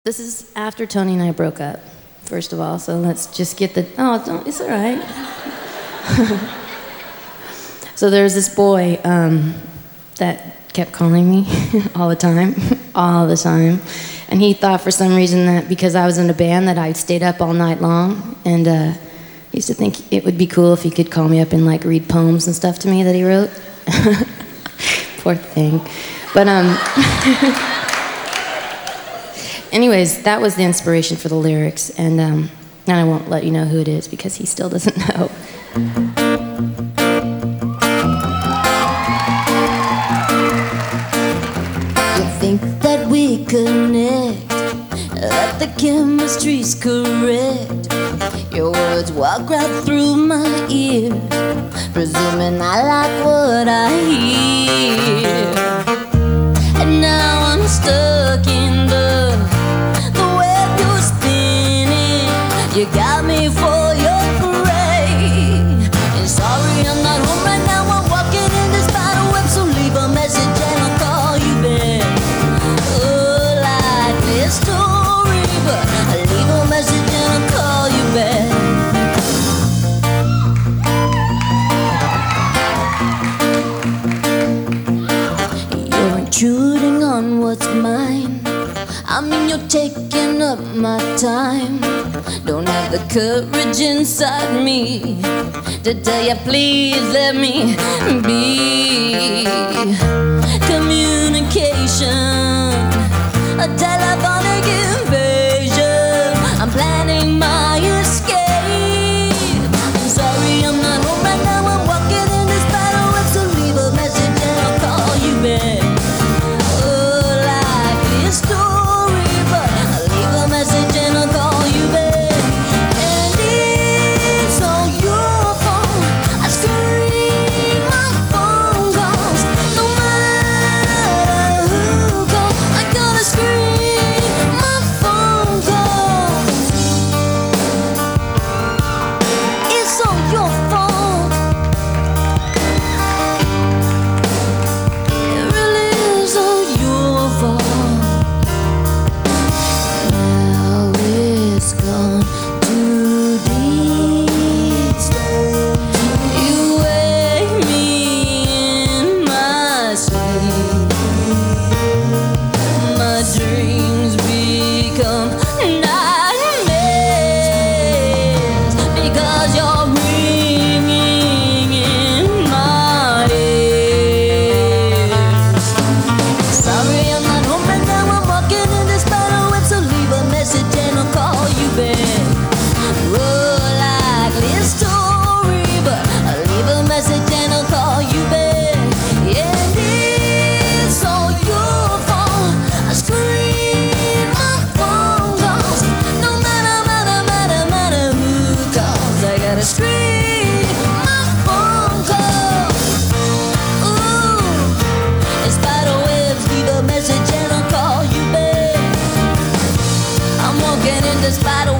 This is after Tony and I broke up, first of all, so let's just get the... Oh, it's all right. So there's this boy that kept calling me all the time, and he thought for some reason that because I was in a band that I stayed up all night long, and he used to think it would be cool if he could call me up and like read poems and stuff to me that he wrote. Poor thing. But anyways, that was the inspiration for the lyrics, and I won't let you know who it is because he still doesn't know. You think that we connect, that the chemistry's correct. Your words walk right through my ears, presuming I like what I hear. And now I'm stuck in the web you're spinning. You got me for your parade. And sorry I'm not home right now, I'm walking in this spider web. So leave a message and I'll call you back. Oh, likely story, but I'll leave a message and I'll call you back. You're intruding on what's mine. I mean, you're taking up my time. Don't have the courage inside me to tell you, please let me be. Communication, a telephonic invasion. I'm planning my escape. I'm sorry I'm not home right now, I'm walking in this battle web. So leave a message and I'll call you back. Oh, likely a story, but I'll leave a message and I'll call you back. And it's all your fault. I screen my phone calls. No matter who calls, I gotta screen my phone calls. It's all your fault. It really is all your fault. Now it's gone too deep. You wake me in my sleep. My dreams become nightmares because you're ringing in my ears. Sorry I'm not home right now, I'm walking in this spider web. So leave a message and I'll call you back. Oh, likely a story, but I'll leave a message and I'll call you back. And it's all your fault. I screen my phone calls. No matter who calls, I gotta screen my phone calls. Ooh, it's spider webs, leave a message and I'll call you back. I'm walking in the spider